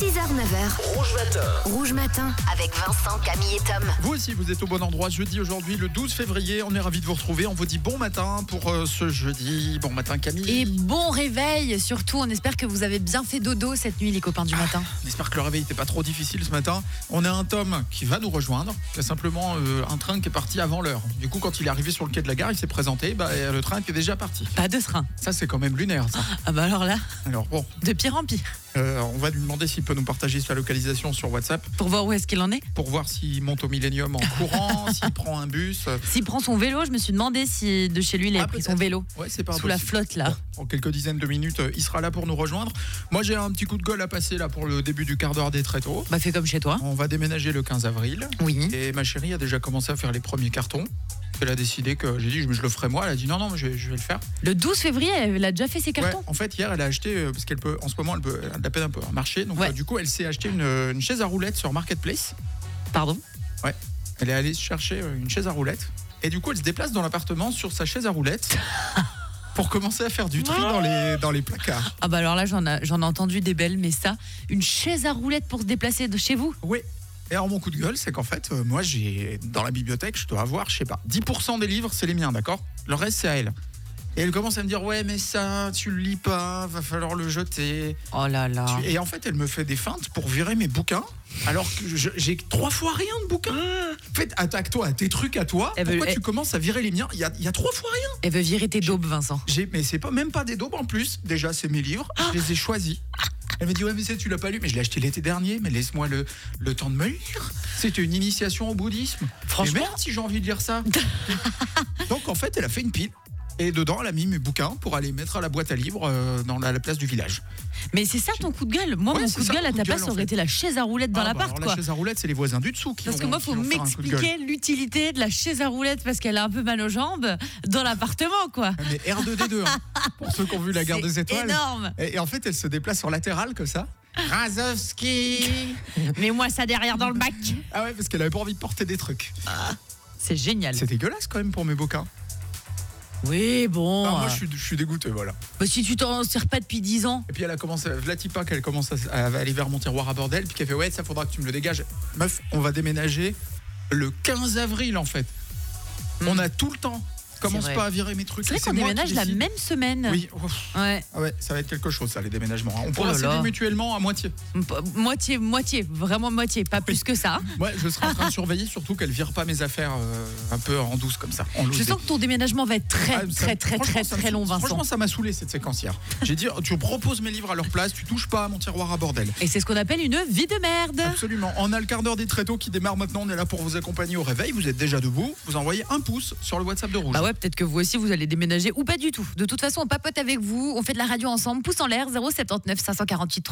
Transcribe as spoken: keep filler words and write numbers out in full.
six heures neuf heures. Rouge Matin. Rouge Matin avec Vincent, Camille et Tom. Vous aussi, vous êtes au bon endroit. Jeudi aujourd'hui, le douze février. On est ravis de vous retrouver. On vous dit bon matin pour euh, ce jeudi. Bon matin, Camille. Et bon réveil. Surtout, on espère que vous avez bien fait dodo cette nuit, les copains du matin. On espère que le réveil n'était pas trop difficile ce matin. On a un Tom qui va nous rejoindre, qui a simplement euh, un train qui est parti avant l'heure. Du coup, quand il est arrivé sur le quai de la gare, il s'est présenté. Bah, le train était déjà parti. Pas de train. Ça, c'est quand même lunaire, ça. Ah bah alors là, Alors bon, de pire en pire. euh, on va lui demander s'il peut nous partager sa localisation sur WhatsApp Pour voir où est-ce qu'il en est. pour voir s'il monte au Millennium en courant, s'il prend un bus. S'il prend son vélo, je me suis demandé si de chez lui, il a Ah, pris son peut-être. vélo. Ouais, c'est pas Sous la impossible. flotte, là. Bon, en quelques dizaines de minutes, euh, il sera là pour nous rejoindre. Moi, j'ai un petit coup de gueule à passer là pour le début du quart d'heure des tréteaux. Bah, fais comme chez toi. On va déménager le quinze avril. Oui. Et ma chérie a déjà commencé à faire les premiers cartons. Elle a décidé que j'ai dit je, je le ferai moi. Elle a dit non non, mais je, je vais le faire. Le douze février, elle a déjà fait ses cartons. Ouais, en fait hier elle a acheté euh, parce qu'elle peut en ce moment elle, peut, elle a de la peine un peu à marcher. Donc Ouais. euh, du coup elle s'est acheté une, une chaise à roulettes sur Marketplace. Pardon. Elle est allée chercher euh, une chaise à roulettes et du coup elle se déplace dans l'appartement sur sa chaise à roulettes pour commencer à faire du tri dans les dans les placards. Ah bah alors là, j'en ai, j'en ai entendu des belles, mais ça, une chaise à roulettes pour se déplacer de chez vous. Oui. Et alors mon coup de gueule, c'est qu'en fait, euh, moi j'ai dans la bibliothèque, je dois avoir, je sais pas, dix pour cent des livres, c'est les miens, d'accord ? Le reste, c'est à elle. Et elle commence à me dire ouais, mais ça, tu le lis pas, va falloir le jeter. Oh là là. Tu- Et en fait, elle me fait des feintes pour virer mes bouquins, alors que je- j'ai trois fois rien de bouquins. En fait, attaque-toi à tes trucs à toi. Elle veut- Pourquoi elle- tu commences à virer les miens ? Il y a, il y a trois fois rien. Elle veut virer tes daubes, Vincent. J'ai, mais c'est pas même pas des daubes en plus. Déjà, c'est mes livres. Je les ai choisis. Elle m'a dit ouais mais ça tu l'as pas lu, mais je l'ai acheté l'été dernier, mais laisse-moi le, le temps de me le lire. C'était une initiation au bouddhisme. Franchement. Mais merde si j'ai envie de lire ça. Donc en fait elle a fait une pile. Et dedans, elle a mis mes bouquins pour aller mettre à la boîte à livres euh, dans la, la place du village. Mais c'est ça ton coup de gueule. Moi, Ouais, mon c'est coup de ça, gueule mon à coup ta de place, gueule, ça en aurait fait. été la chaise à roulettes dans Ah, bah, l'appart, alors, quoi. La chaise à roulettes, c'est les voisins du dessous qui Parce que vont- moi, qui faut vont faire un coup de gueule. m'expliquer l'utilité de la chaise à roulettes parce qu'elle a un peu mal aux jambes dans l'appartement, quoi. Ah, mais R deux D deux, hein, pour ceux qui ont vu la guerre C'est des étoiles. énorme. Et, et en fait, elle se déplace en latéral comme ça. Razowski. Mets-moi ça derrière dans le bac. Ah ouais, parce qu'elle avait pas envie de porter des trucs. C'est génial. C'est dégueulasse quand même pour mes bouquins. Oui, bon. Ah, moi, euh, je suis, je suis dégoûté, voilà. bah, si tu t'en sers pas depuis dix ans. Et puis elle a commencé, Vlatipa, qu'elle commence à, à aller vers mon tiroir à bordel, puis qu'elle fait ouais, ça faudra que tu me le dégages. Meuf, on va déménager le quinze avril en fait. On a tout le temps. Commence vrai. pas à virer mes trucs. C'est vrai Et qu'on moi déménage qui la décide. même semaine. Oui, ouf. Ouais. Ah ouais, ça va être quelque chose ça, les déménagements. hein. On pourra là s'aider là. mutuellement à moitié. M- Moitié, moitié, vraiment moitié, pas plus que ça. Ouais, je serai en train de surveiller surtout qu'elle vire pas mes affaires euh, un peu en douce comme ça. En Je loose. sens que ton déménagement va être très, Ah, ça- très, très, franchement, très, ça me très saoule. long, Vincent. Franchement, ça m'a saoulé cette séquence hier. J'ai dit, tu proposes mes livres à leur place, tu touches pas à mon tiroir à bordel. Et c'est ce qu'on appelle une vie de merde. Absolument. On a le quart d'heure des tréteaux qui démarre maintenant. On est là pour vous accompagner au réveil. Vous êtes déjà debout. Vous envoyez un pouce sur le WhatsApp de Rouge. Bah ouais, peut-être que vous aussi vous allez déménager ou pas du tout. De toute façon, on papote avec vous, on fait de la radio ensemble, pouce en l'air, zéro sept neuf cinq cent quarante-huit